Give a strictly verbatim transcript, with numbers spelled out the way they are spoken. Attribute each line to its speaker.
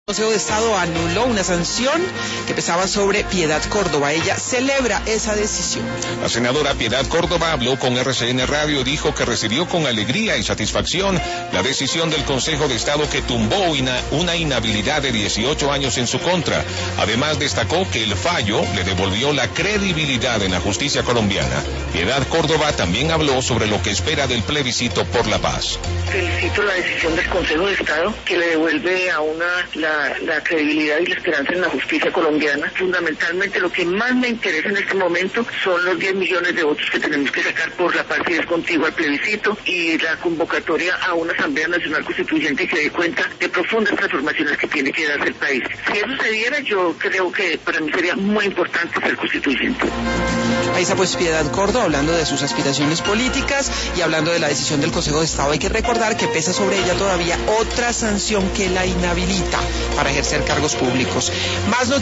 Speaker 1: El Consejo de Estado anuló una sanción que pesaba sobre Piedad Córdoba. Ella celebra esa decisión.
Speaker 2: La senadora Piedad Córdoba habló con R C N Radio y dijo que recibió con alegría y satisfacción la decisión del Consejo de Estado que tumbó una, una inhabilidad de dieciocho años en su contra. Además destacó que el fallo le devolvió la credibilidad en la justicia colombiana. Piedad Córdoba también habló sobre lo que espera del plebiscito por la paz.
Speaker 3: Felicito la decisión del Consejo de Estado que le devuelve a una la La, la credibilidad y la esperanza en la justicia colombiana. Fundamentalmente lo que más me interesa en este momento son los diez millones de votos que tenemos que sacar por la paz y es contigo al plebiscito y la convocatoria a una Asamblea Nacional Constituyente que dé cuenta de profundas transformaciones que tiene que darse el país. Si eso se diera, yo creo que para mí sería muy importante ser constituyente.
Speaker 1: Ahí está pues Piedad Córdoba hablando de sus aspiraciones políticas y hablando de la decisión del Consejo de Estado. Hay que recordar que pesa sobre ella todavía otra sanción que la inhabilita para ejercer cargos públicos. Más noticias.